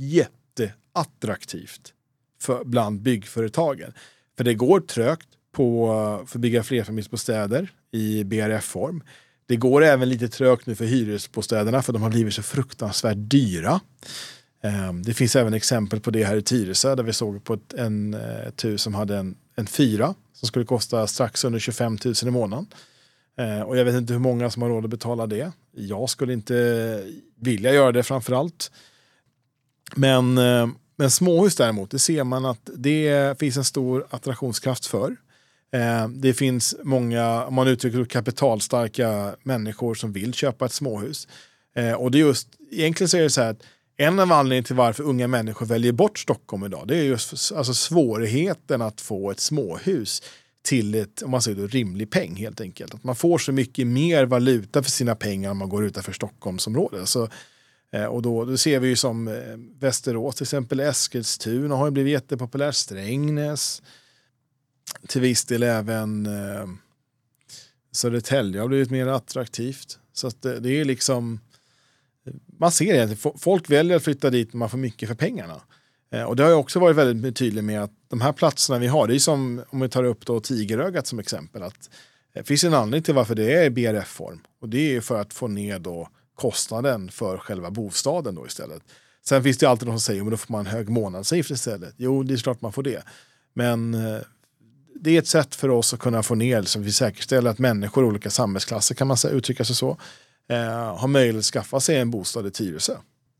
jätteattraktivt för, bland byggföretagen. För det går trögt på, för att bygga flerfamiljsbostäder i B R F-form. Det går även lite trögt nu för hyresbostäderna för de har blivit så fruktansvärt dyra. Det finns även exempel på det här i Tyresö där vi såg på ett, en, ett hus som hade en, en fyra som skulle kosta strax under tjugofem tusen i månaden. Eh, och jag vet inte hur många som har råd att betala det. Jag skulle inte vilja göra det framförallt. Men, eh, men småhus däremot, det ser man att det finns en stor attraktionskraft för. Eh, det finns många, om man uttrycker kapitalstarka människor som vill köpa ett småhus. Eh, och det är just, egentligen så är det så här att en av anledningarna till varför unga människor väljer bort Stockholm idag, det är just alltså svårigheten att få ett småhus till ett, om man säger då, rimlig peng helt enkelt. Att man får så mycket mer valuta för sina pengar om man går utanför Stockholmsområdet. Så, eh, och då, då ser vi ju som eh, Västerås till exempel, Eskilstuna har ju blivit jättepopulär, Strängnäs, till viss del även eh, Södertälje har blivit mer attraktivt. Så att det, det är liksom, man ser det, folk väljer att flytta dit när man får mycket för pengarna. Eh, och det har ju också varit väldigt tydligt med att de här platserna vi har, det är som om vi tar upp då Tigerögat som exempel, att det finns en anledning till varför det är i B R F-form. Och det är för att få ner då kostnaden för själva bostaden då istället. Sen finns det alltid de som säger, men då får man en hög månadsavgift istället. Jo, det är klart man får det. Men eh, det är ett sätt för oss att kunna få ner, som vi säkerställer att människor i olika samhällsklasser, kan man säga, uttrycka sig så, eh, har möjlighet att skaffa sig en bostad i Tyresö.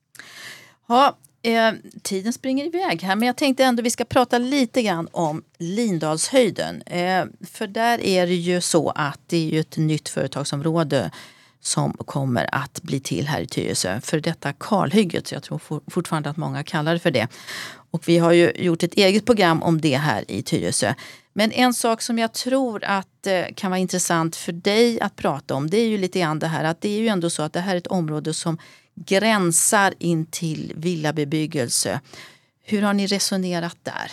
Ja, eh, tiden springer iväg här, men jag tänkte ändå vi ska prata lite grann om Lindalshöjden. Eh, för där är det ju så att det är ju ett nytt företagsområde som kommer att bli till här i Tyresö. För detta kalhygget, så jag tror for, fortfarande att många kallar det för det. Och vi har ju gjort ett eget program om det här i Tyresö. Men en sak som jag tror att eh, kan vara intressant för dig att prata om, det är ju lite grann det här att det är ju ändå så att det här är ett område som gränsar in till villabebyggelse. Hur har ni resonerat där?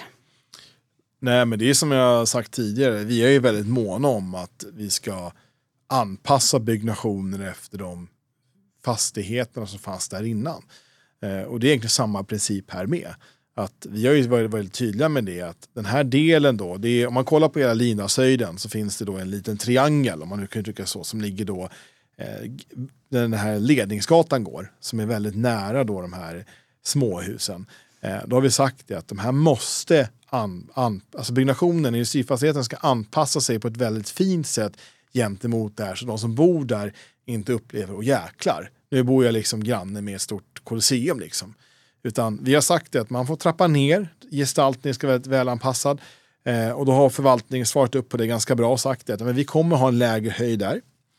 Nej, men det är som jag sagt tidigare, vi är ju väldigt måna om att vi ska anpassa byggnationen efter de fastigheterna som fanns där innan. Eh, och det är egentligen samma princip här med. Att vi har ju varit väldigt tydliga med det, att den här delen då, det är, om man kollar på hela Lindalshöjden så finns det då en liten triangel, om man nu kan uttrycka så, som ligger då eh, den här Ledningsgatan går, som är väldigt nära då de här småhusen. Eh, då har vi sagt det, att de här måste an, an, alltså byggnationen, industrifastigheten ska anpassa sig på ett väldigt fint sätt gentemot där, så de som bor där inte upplever och jäklar, nu bor jag liksom granne med ett stort kolosseum liksom. Utan vi har sagt det att man får trappa ner, gestaltningen ska vara väldigt välanpassad, eh, och då har förvaltningen svarat upp på det ganska bra och sagt det, att men vi kommer ha en lägre höjd där.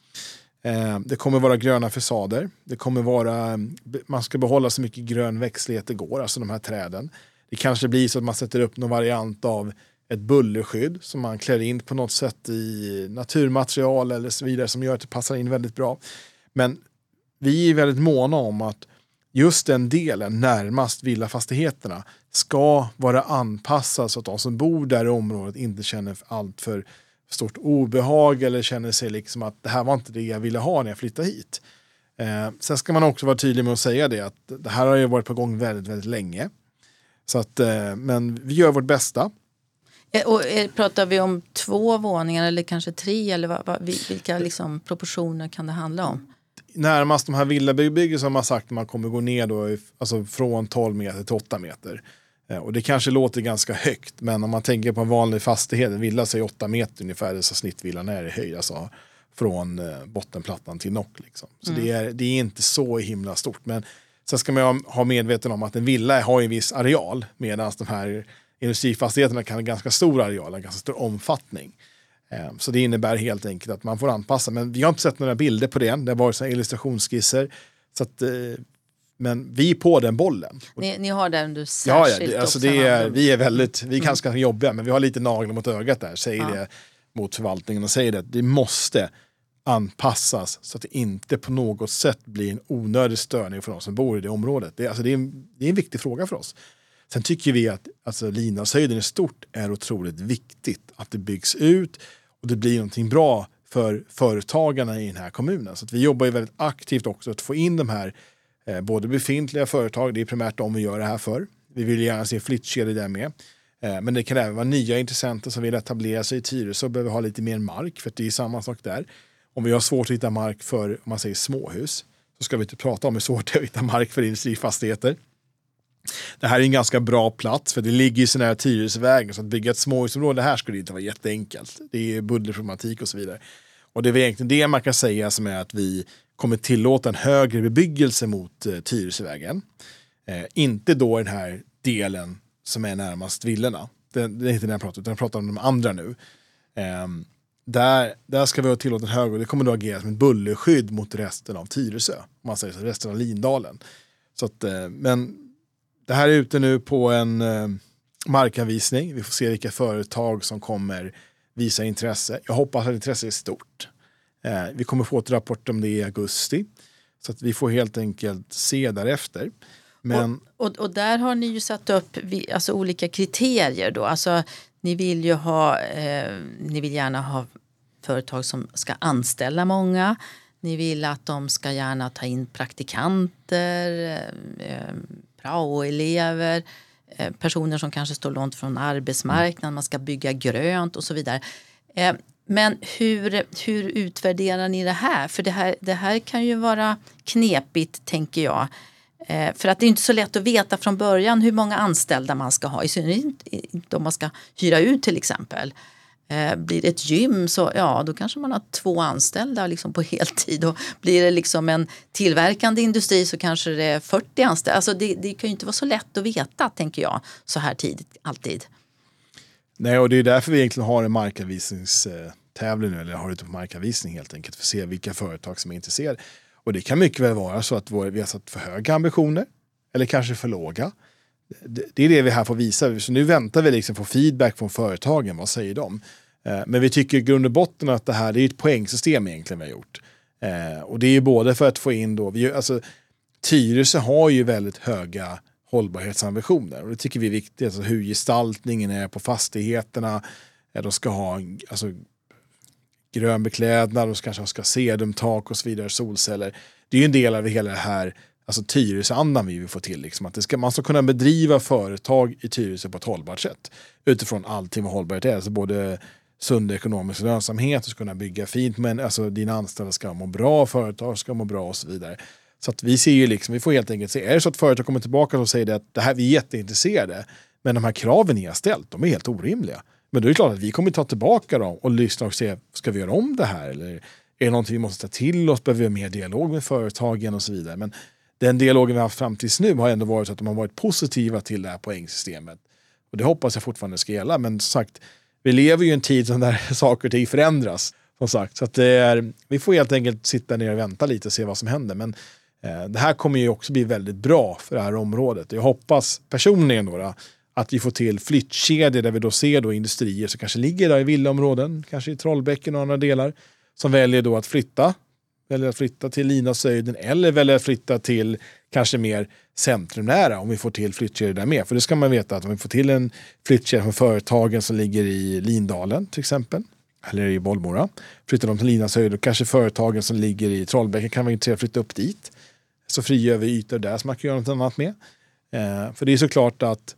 Eh, det kommer vara gröna fasader, det kommer vara, man ska behålla så mycket grön växtlighet det går, alltså de här träden. Det kanske blir så att man sätter upp någon variant av ett bullerskydd som man klär in på något sätt i naturmaterial eller så vidare, som gör att det passar in väldigt bra. Men vi är väldigt måna om att just den delen närmast villafastigheterna ska vara anpassad så att de som bor där i området inte känner allt för stort obehag eller känner sig liksom att det här var inte det jag ville ha när jag flyttade hit. Eh, sen ska man också vara tydlig med att säga det, att det här har ju varit på gång väldigt, väldigt länge. Så att, eh, men vi gör vårt bästa. Och pratar vi om två våningar eller kanske tre, eller vad, vad, vilka liksom proportioner kan det handla om? Närmast de här villabyggen som man sagt att man kommer gå ner då, alltså från tolv meter till åtta meter. Och det kanske låter ganska högt, men om man tänker på en vanlig fastighet, en villa säger åtta meter ungefär, så snittvillan är i höjd, alltså från bottenplattan till nock liksom. Så mm. det, är, det är inte så himla stort, men sen ska man ha medveten om att en villa har en viss areal, medan de här industrifastigheterna kan ha ganska stor areal, en ganska stor omfattning. Så det innebär helt enkelt att man får anpassa. Men vi har inte sett några bilder på det. Det har varit illustrationsskisser. Så att, men vi är på den bollen. Ni, ni har den du särskilt ja, ja, det, alltså det är, vi är väldigt, vi är mm. ganska jobbiga, men vi har lite naglar mot ögat där. Säger ja. det mot förvaltningen och säger det. Det måste anpassas så att det inte på något sätt blir en onödig störning för de som bor i det området. Det, alltså det, är, en, det är en viktig fråga för oss. Sen tycker vi att alltså, Lindalshöjden i stort är otroligt viktigt. Att det byggs ut och det blir någonting bra för företagarna i den här kommunen. Så att vi jobbar ju väldigt aktivt också att få in de här eh, både befintliga företag, det är primärt de vi gör det här för. Vi vill gärna se flyttkedjor där med. Eh, men det kan även vara nya intressenter som vill etablera sig i Tyresö och behöver ha lite mer mark, för det är samma sak där. Om vi har svårt att hitta mark för, om man säger småhus, så ska vi inte prata om hur svårt det är att hitta mark för industrifastigheter. Det här är en ganska bra plats, för det ligger ju så nära Tyresövägen, så att bygga ett småhusområde här skulle inte vara jätteenkelt. Det är bullerproblematik och så vidare. Och det är väl egentligen det man kan säga som är att vi kommer tillåta en högre bebyggelse mot eh, Tyresövägen. Eh, inte då den här delen som är närmast villorna. Det, det är inte den jag pratar om, utan jag pratar om de andra nu. Eh, där, där ska vi ha tillåta en högre, och det kommer då agera som ett bullerskydd mot resten av Tyresö. Om man säger så, resten av Lindalen. Så att, eh, men det här är ute nu på en eh, markanvisning. Vi får se vilka företag som kommer visa intresse. Jag hoppas att intresset är stort. Eh, vi kommer få ett rapport om det i augusti. Så att vi får helt enkelt se därefter. Men... Och, och, och där har ni ju satt upp alltså, olika kriterier då. Alltså, ni vill ju ha, eh, ni vill gärna ha företag som ska anställa många. Ni vill att de ska gärna ta in praktikanter, eh, praoelever, eh, personer som kanske står långt från arbetsmarknaden. Man ska bygga grönt och så vidare. Eh, men hur, hur utvärderar ni det här? För det här, det här kan ju vara knepigt, tänker jag. Eh, för att det är inte så lätt att veta från början hur många anställda man ska ha. I synnerhet om man ska hyra ut till exempel. Eh, blir det ett gym så ja, då kanske man har två anställda liksom på heltid. Och blir det liksom en tillverkande industri så kanske det är fyrtio anställda. Alltså det, det kan ju inte vara så lätt att veta, tänker jag, så här tidigt alltid. Nej, och det är därför vi egentligen har en markanvisningstävling nu, eller har det på markanvisning helt enkelt, för att se vilka företag som är intresserade. Och det kan mycket väl vara så att vi har satt för höga ambitioner, eller kanske för låga. Det är det vi här får visa. Så nu väntar vi liksom på feedback från företagen. Vad säger de? Men vi tycker i grund och botten att det här är ett poängsystem egentligen vi har gjort. Och det är ju både för att få in då, vi, alltså Tyresö har ju väldigt höga hållbarhetsambitioner. Och det tycker vi är viktigt. Alltså hur gestaltningen är på fastigheterna. Ja, de ska ha alltså, grön beklädnad, de kanske ska sedumtak och så vidare, solceller. Det är ju en del av hela det här, alltså Tyresö-andan vi vill få till. Liksom, att det ska, man ska kunna bedriva företag i Tyresö på ett hållbart sätt. Utifrån allting vad hållbarhet är. Alltså både sund ekonomisk lönsamhet, du ska kunna bygga fint, men alltså dina anställda ska må bra, företag ska må bra och så vidare. Så att vi ser ju liksom, vi får helt enkelt se, är det så att företag kommer tillbaka och säger det att det här, vi är jätteintresserade, men de här kraven ni har ställt, de är helt orimliga. Men då är det klart att vi kommer ta tillbaka dem och lyssna och se, ska vi göra om det här? Eller är det någonting vi måste ta till oss? Behöver vi ha mer dialog med företagen och så vidare? Men den dialogen vi har haft fram tills nu har ändå varit så att de har varit positiva till det här poängsystemet. Och det hoppas jag fortfarande ska gälla. Men som sagt, vi lever ju i en tid där saker och ting förändras. Som sagt. Så att det är, vi får helt enkelt sitta ner och vänta lite och se vad som händer. Men eh, det här kommer ju också bli väldigt bra för det här området. Jag hoppas personligen då, då att vi får till flyttkedjor där vi då ser då industrier som kanske ligger där i villaområden, kanske i Trollbäcken och andra delar, som väljer då att flytta, väljer att flytta till Linasöjden eller väljer att flytta till kanske mer centrumnära om vi får till flyttkedjor där med. För det ska man veta att om vi får till en flyttkedja från företagen som ligger i Lindalen till exempel, eller i Bollmora, flyttar de till Linasöjden och kanske företagen som ligger i Trollbäcken kan vara intresserade att flytta upp dit. Så frigör vi ytor där som man kan göra något annat med. Eh, för det är såklart att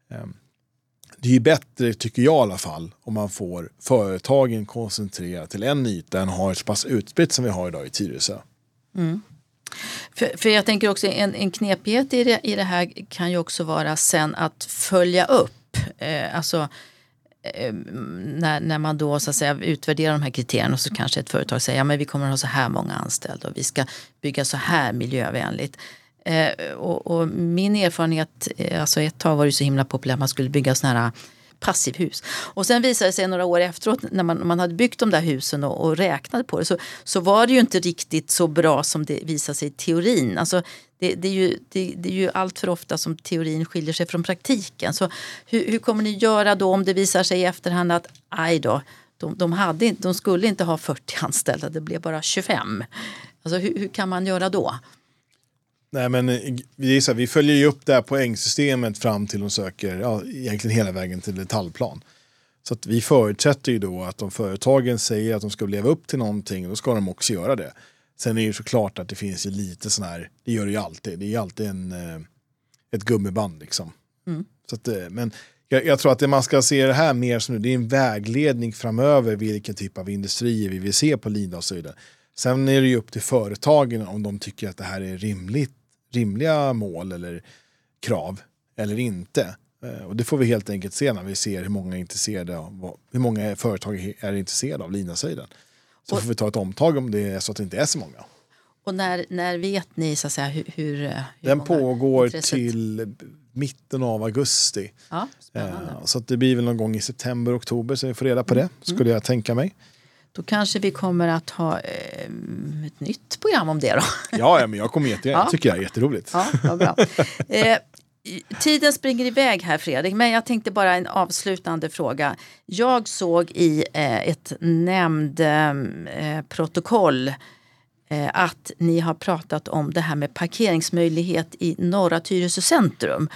det är ju bättre, tycker jag i alla fall, om man får företagen koncentrera till en yta än ha ett så pass utspritt som vi har idag i Tyresö. Mm. För, för jag tänker också en, en knepighet i det, i det här kan ju också vara sen att följa upp. Eh, alltså eh, när, när man då så att säga utvärderar de här kriterierna, och så kanske ett företag säger ja, men vi kommer att ha så här många anställda och vi ska bygga så här miljövänligt. Eh, och, och min erfarenhet, eh, alltså ett tag var det så himla populärt att man skulle bygga såna här passivhus. Och sen visade det sig några år efteråt när man, man hade byggt de där husen och, och räknade på det, så, så var det ju inte riktigt så bra som det visade sig i teorin. Alltså det, det, är ju, det, det är ju allt för ofta som teorin skiljer sig från praktiken. Så hur, hur kommer ni göra då om det visar sig i efterhand att aj då, de, de, hade, de skulle inte ha fyrtio anställda, det blev bara tjugofem. Alltså hur, hur kan man göra då? Nej, men vi, är så här, vi följer ju upp det här poängsystemet fram till de söker, ja, egentligen hela vägen till detaljplan. Så att vi förutsätter ju då att om företagen säger att de ska leva upp till någonting, då ska de också göra det. Sen är det ju såklart att det finns ju lite sån här, det gör det ju alltid, det är ju alltid en, ett gummiband liksom. Mm. Så att, men jag, jag tror att det man ska se det här mer som nu, det är en vägledning framöver vilken typ av industrier vi vill se på Lindasöjden. Sen är det ju upp till företagen om de tycker att det här är rimligt, rimliga mål eller krav eller inte. Och det får vi helt enkelt se när vi ser hur många är intresserade av, hur många företag är intresserade av Linasöjden. Så och, får vi ta ett omtag om det är så att det inte är så många. Och när, när vet ni så att säga hur, hur, hur Den pågår intresset... till mitten av augusti. Ja, spännande. Eh, så att det blir väl någon gång i september, oktober så vi får reda på det, skulle mm. jag tänka mig. Då kanske vi kommer att ha eh, ett nytt program om det då. Ja, ja men jag kommer jättegärna. Ja. Tycker jag är jätteroligt. Ja, vad bra. Eh, tiden springer iväg här Fredrik, men jag tänkte bara en avslutande fråga. Jag såg i eh, ett nämndprotokoll eh, att ni har pratat om det här med parkeringsmöjlighet i Norra Tyresö centrum.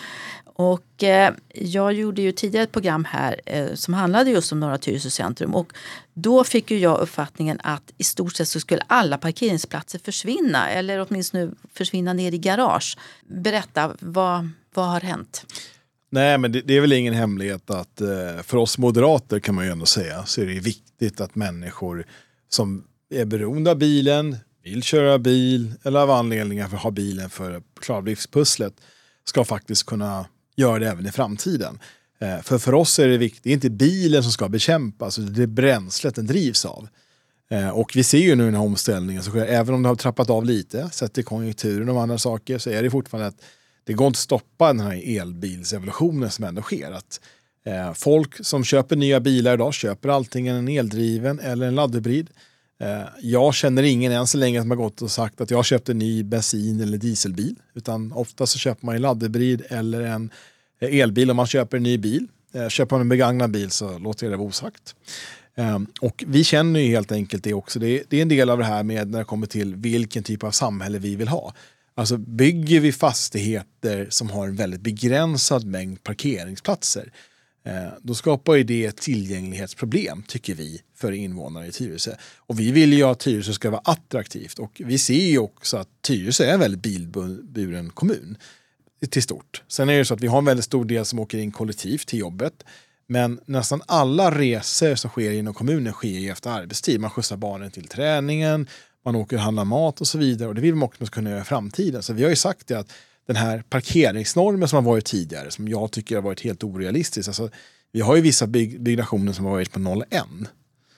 Och eh, jag gjorde ju tidigare ett program här eh, som handlade just om Norra Tyresö centrum. Och då fick ju jag uppfattningen att i stort sett så skulle alla parkeringsplatser försvinna. Eller åtminstone försvinna ner i garage. Berätta, vad, vad har hänt? Nej, men det, det är väl ingen hemlighet att eh, för oss moderater kan man ju ändå säga så är det viktigt att människor som är beroende av bilen, vill köra bil eller av anledningar för att ha bilen för att klara livspusslet ska faktiskt kunna göra det även i framtiden. Eh, för för oss är det viktigt, det är inte bilen som ska bekämpas, det är bränslet den drivs av. Eh, och vi ser ju nu den här omställningen så sker, även om det har trappat av lite, sett i konjunkturen och andra saker, så är det fortfarande att det går inte att stoppa den här elbilsevolutionen som ändå sker. Att, eh, folk som köper nya bilar idag köper antingen en eldriven eller en laddhybrid. Eh, jag känner ingen än så länge som har gått och sagt att jag köpte en ny bensin- eller dieselbil. Utan ofta så köper man en laddhybrid eller en elbil om man köper en ny bil. Eh, köper man en begagnad bil så låter jag det vara osagt. Eh, och vi känner ju helt enkelt det också. Det är, det är en del av det här med när det kommer till vilken typ av samhälle vi vill ha. Alltså bygger vi fastigheter som har en väldigt begränsad mängd parkeringsplatser, eh, då skapar ju det ett tillgänglighetsproblem, tycker vi, för invånare i Tyresö. Och vi vill ju att Tyresö ska vara attraktivt. Och vi ser ju också att Tyresö är en väldigt bilburen kommun till stort. Sen är det så att vi har en väldigt stor del som åker in kollektivt till jobbet. Men nästan alla resor som sker inom kommunen sker ju efter arbetstid. Man skjutsar barnen till träningen, man åker och handlar mat och så vidare. Och det vill man också kunna göra i framtiden. Så vi har ju sagt det att den här parkeringsnormen som har varit tidigare, som jag tycker har varit helt orealistisk. Alltså, vi har ju vissa bygg- byggnationer som har varit på noll komma ett.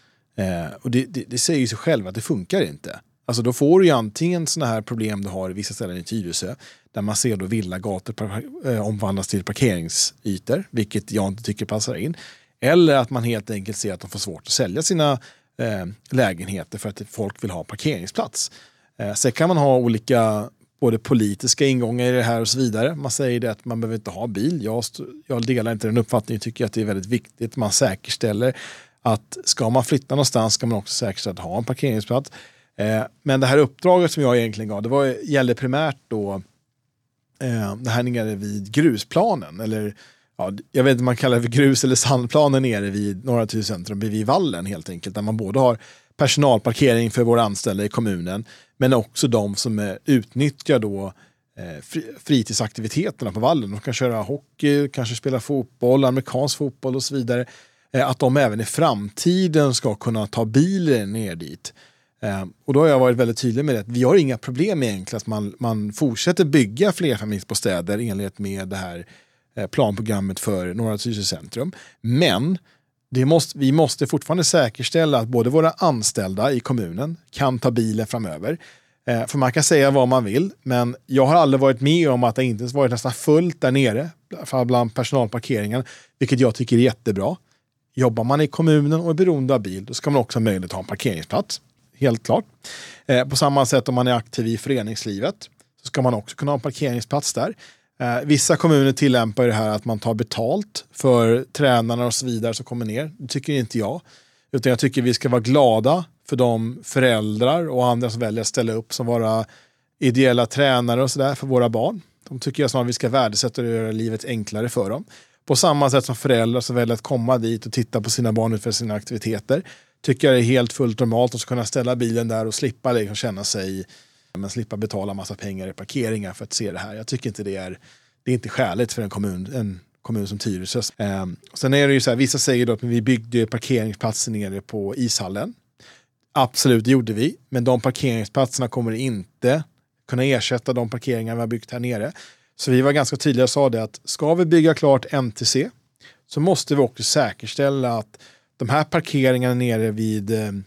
Eh, och det, det, det säger ju sig själv att det funkar inte. Alltså då får du ju antingen sådana här problem du har i vissa ställen i Tyresö, där man ser då villagator par- eh, omvandlas till parkeringsytor, vilket jag inte tycker passar in. Eller att man helt enkelt ser att de får svårt att sälja sina eh, lägenheter för att folk vill ha parkeringsplats. Eh, sen kan man ha olika både politiska ingångar i det här och så vidare. Man säger det att man behöver inte ha bil. Jag, jag delar inte den uppfattningen. Jag tycker att det är väldigt viktigt. Man säkerställer att ska man flytta någonstans ska man också säkerställa att ha en parkeringsplats. Eh, men det här uppdraget som jag egentligen gav, det var, gällde primärt då eh, det här nere vid grusplanen. Eller ja, jag vet inte om man kallar det för grus- eller sandplanen nere vid Norra Tyresö centrum, vid vallen helt enkelt. Där man både har personalparkering för våra anställda i kommunen, men också de som eh, utnyttjar då eh, fri, fritidsaktiviteterna på vallen. De kan köra hockey, kanske spela fotboll, amerikansk fotboll och så vidare. Eh, att de även i framtiden ska kunna ta bilen ner dit. Eh, och då har jag varit väldigt tydlig med det. Vi har inga problem egentligen att man, man fortsätter bygga flerfamiljsbostäder enligt med det här eh, planprogrammet för Norra Tyresö centrum. Men det måste, vi måste fortfarande säkerställa att både våra anställda i kommunen kan ta bilen framöver. Eh, för man kan säga vad man vill, men jag har aldrig varit med om att det inte varit nästan fullt där nere bland personalparkeringen, vilket jag tycker är jättebra. Jobbar man i kommunen och är beroende av bil, då ska man också ha möjlighet att ha en parkeringsplats. Helt klart. Eh, på samma sätt om man är aktiv i föreningslivet så ska man också kunna ha en parkeringsplats där. Eh, vissa kommuner tillämpar det här att man tar betalt för tränarna och så vidare som kommer ner. Det tycker inte jag. Utan jag tycker vi ska vara glada för de föräldrar och andra som väljer att ställa upp som våra ideella tränare och sådär för våra barn. De tycker jag snarare att vi ska värdesätta och göra livet enklare för dem. På samma sätt som föräldrar som väljer att komma dit och titta på sina barn ut för sina aktiviteter. Tycker jag det är helt fullt normalt att kunna ställa bilen där och slippa liksom känna sig, men slippa betala massa pengar i parkeringar för att se det här. Jag tycker inte det är, det är inte skäligt för en kommun, en kommun som Tyresö. Eh, sen är det ju så här, vissa säger då att vi byggde parkeringsplatser nere på ishallen. Absolut, det gjorde vi. Men de parkeringsplatserna kommer inte kunna ersätta de parkeringar vi har byggt här nere. Så vi var ganska tydliga och sa det att ska vi bygga klart M T C så måste vi också säkerställa att de här parkeringarna nere vid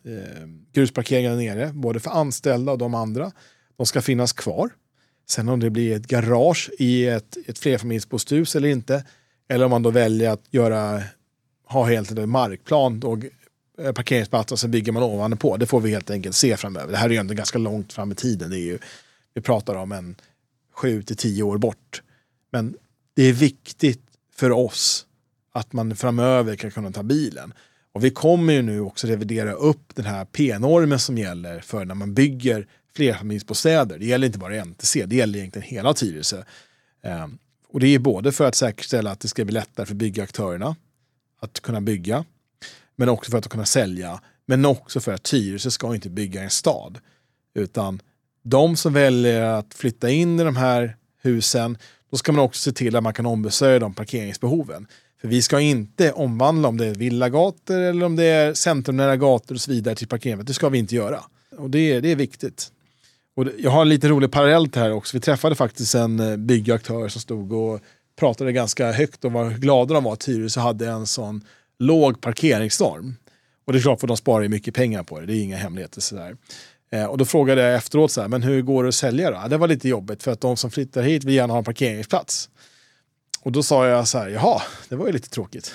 eh, grusparkeringar nere, både för anställda och de andra. De ska finnas kvar. Sen om det blir ett garage i ett, ett flerfamiljsbostadshus eller inte, eller om man då väljer att göra, ha helt en markplan och parkeringsplatser och sen bygger man ovanpå. Det får vi helt enkelt se framöver. Det här är ju ändå ganska långt fram i tiden. Det är ju, vi pratar om en sju till tio år bort. Men det är viktigt för oss att man framöver kan kunna ta bilen. Och vi kommer ju nu också revidera upp den här P-normen som gäller för när man bygger flerfamiljsbostäder. Det gäller inte bara N T C, det gäller egentligen hela Tyresö. Eh, och det är både för att säkerställa att det ska bli lättare för byggaktörerna att kunna bygga, men också för att kunna sälja, men också för att Tyresö ska inte bygga en stad. Utan de som väljer att flytta in i de här husen, då ska man också se till att man kan ombesörja de parkeringsbehoven. För vi ska inte omvandla om det är villagator eller om det är centrumnära gator och så vidare till parkering. Det ska vi inte göra. Och det, det är viktigt. Och jag har en lite rolig parallell här också. Vi träffade faktiskt en byggaktör som stod och pratade ganska högt och var glada de var att Tyresö hade en sån låg parkeringsnorm. Och det är klart för de sparar ju mycket pengar på det. Det är inga hemligheter sådär. Eh, och då frågade jag efteråt så här, men hur går det att sälja då? Det var lite jobbigt för att de som flyttar hit vill gärna ha en parkeringsplats. Och då sa jag så här, jaha, det var ju lite tråkigt.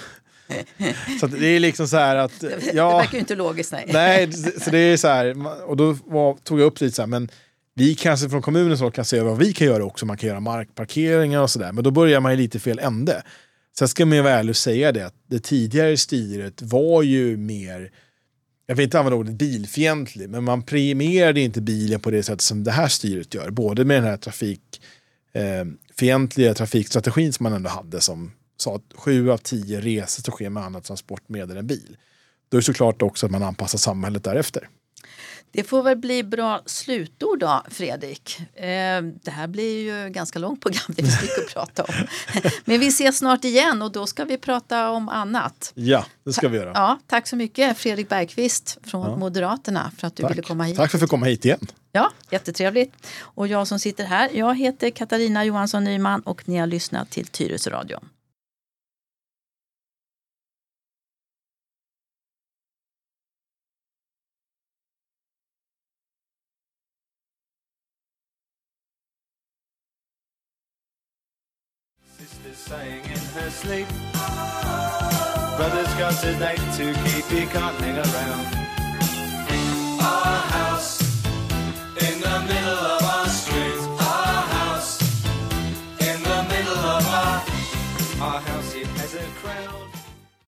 Så att det är liksom så här att... Ja, det verkar ju inte logiskt, nej. Nej, så det är så här, och då var, tog jag upp lite så här, men vi kanske från kommunen så kan se vad vi kan göra också. Man kan göra markparkeringar och sådär. Men då börjar man ju lite fel ände. Sen ska man ju väl säga det att det tidigare styret var ju mer, jag vet inte använda ordet bilfientlig, men man premierade inte bilen på det sätt som det här styret gör. Både med den här trafikfientliga eh, trafikstrategin som man ändå hade som sa att sju av tio resor ska ske med annat transportmedel än bil. Då är det såklart också att man anpassar samhället därefter. Det får väl bli bra slutord då, Fredrik. Eh, det här blir ju ganska långt program, det finns mycket att prata om. Men vi ses snart igen och då ska vi prata om annat. Ja, det ska vi göra. Ja, tack så mycket Fredrik Bergqvist från ja. Moderaterna för att du tack. ville komma hit. Tack för att få komma hit igen. Ja, jättetrevligt. Och jag som sitter här, jag heter Katarina Johansson Nyman och ni har lyssnat till Tyresö Radio. Sister's saying in her sleep, brother's got a date to keep, he can't hang around.